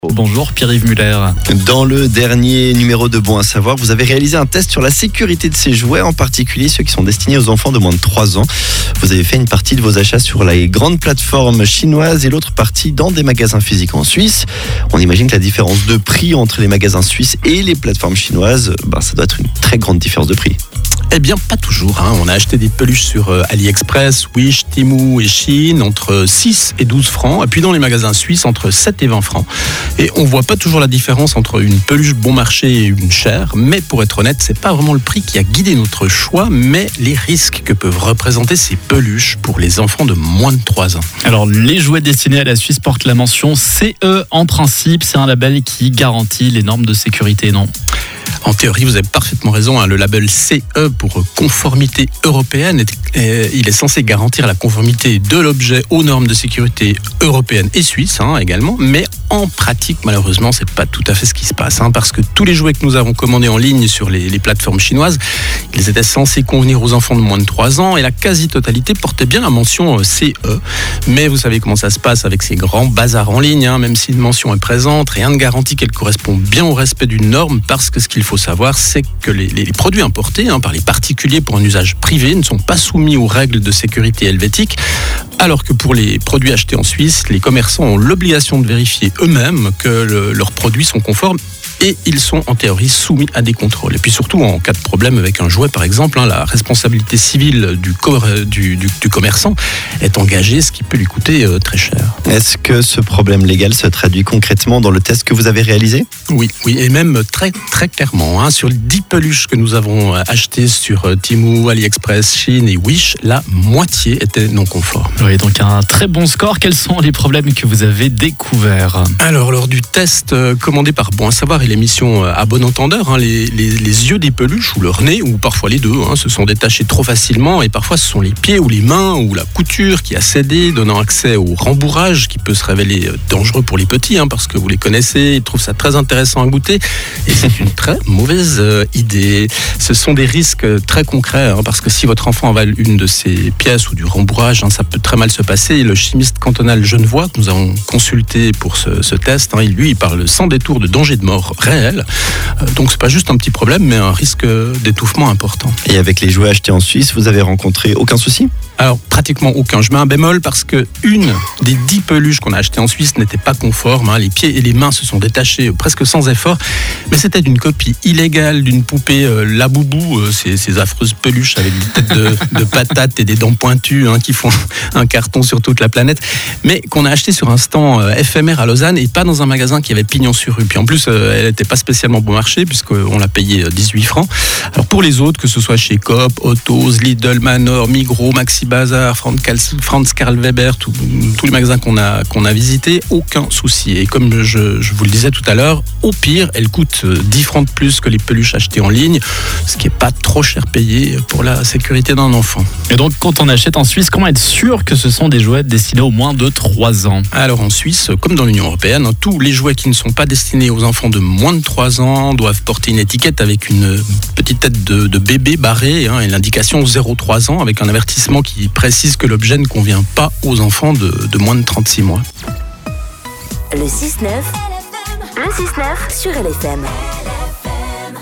Bonjour Pierre-Yves Muller. Dans le dernier numéro de Bon à savoir, vous avez réalisé un test sur la sécurité de ces jouets, en particulier ceux qui sont destinés aux enfants de moins de 3 ans. Vous avez fait une partie de vos achats sur les grandes plateformes chinoises et l'autre partie dans des magasins physiques en Suisse. On imagine que la différence de prix entre les magasins suisses et les plateformes chinoises, ça doit être une très grande différence de prix. Eh bien, pas toujours. On a acheté des peluches sur AliExpress, Wish, Temu et Shein entre 6 et 12 francs. Et puis dans les magasins suisses, entre 7 et 20 francs. Et on voit pas toujours la différence entre une peluche bon marché et une chère. Mais pour être honnête, c'est pas vraiment le prix qui a guidé notre choix, mais les risques que peuvent représenter ces peluches pour les enfants de moins de 3 ans. Alors, les jouets destinés à la Suisse portent la mention CE en principe. C'est un label qui garantit les normes de sécurité, non ? En théorie, vous avez parfaitement raison. Le label CE pour conformité européenne, il est censé garantir la conformité de l'objet aux normes de sécurité européennes et suisses également. Mais en pratique, malheureusement, c'est pas tout à fait ce qui se passe. Parce que tous les jouets que nous avons commandés en ligne sur les plateformes chinoises, ils étaient censés convenir aux enfants de moins de 3 ans et la quasi-totalité portait bien la mention CE. Mais vous savez comment ça se passe avec ces grands bazars en ligne. Même si une mention est présente, rien ne garantit qu'elle correspond bien au respect d'une norme, parce que ce qu'il faut savoir, c'est que les produits importés par les particuliers pour un usage privé ne sont pas soumis aux règles de sécurité helvétiques, alors que pour les produits achetés en Suisse, les commerçants ont l'obligation de vérifier eux-mêmes que leurs produits sont conformes et ils sont en théorie soumis à des contrôles. Et puis surtout, en cas de problème avec un jouet par exemple, la responsabilité civile du commerçant est engagée, ce qui peut lui coûter très cher. Est-ce que ce problème légal se traduit concrètement dans le test que vous avez réalisé ? Oui, et même très, très clairement. Sur les 10 peluches que nous avons achetées sur Temu, AliExpress, Shein et Wish, la moitié était non conforme. Oui, donc un très bon score. Quels sont les problèmes que vous avez découverts ? Alors, lors du test commandé par Bon à savoir et l'émission À bon entendeur, les yeux des peluches ou leur nez, ou parfois les deux, se sont détachés trop facilement, et parfois ce sont les pieds ou les mains ou la couture qui a cédé, donnant accès au rembourrage qui peut se révéler dangereux pour les petits, parce que vous les connaissez, ils trouvent ça très intéressant à goûter, et c'est une très mauvaise idée. Ce sont des risques très concrets, parce que si votre enfant avale une de ces pièces ou du rembourrage, ça peut très mal se passer. Et le chimiste cantonal genevois que nous avons consulté pour ce test, il parle sans détour de danger de mort réel. Donc c'est pas juste un petit problème, mais un risque d'étouffement important. Et avec les jouets achetés en Suisse, vous avez rencontré aucun souci ? Alors, pratiquement aucun. Je mets un bémol parce que une des 10 peluches qu'on a achetées en Suisse n'était pas conforme. Les pieds et les mains se sont détachés presque sans effort. Mais c'était une copie illégale d'une poupée Laboubou, ces affreuses peluches avec des têtes de patates et des dents pointues qui font un carton sur toute la planète. Mais qu'on a acheté sur un stand éphémère à Lausanne et pas dans un magasin qui avait pignon sur rue. Puis en plus, elle n'était pas spécialement bon marché puisqu'on l'a payé 18 francs. Alors pour les autres, que ce soit chez Coop, Autos, Lidl, Manor, Migros, Maxi Bazar, Franz Karl Weber, tous les magasins qu'on a visités, aucun souci. Et comme je vous le disais tout à l'heure, au pire, elles coûtent 10 francs de plus que les peluches achetées en ligne, ce qui n'est pas trop cher payé pour la sécurité d'un enfant. Et donc, quand on achète en Suisse, comment être sûr que ce sont des jouets destinés aux moins de 3 ans ? Alors en Suisse, comme dans l'Union européenne, tous les jouets qui ne sont pas destinés aux enfants de moins de 3 ans doivent porter une étiquette avec une petite tête de bébé barrée et l'indication 0,3 ans avec un avertissement qui précise que l'objet ne convient pas aux enfants de moins de 36 mois. Le 6-9 sur LFM.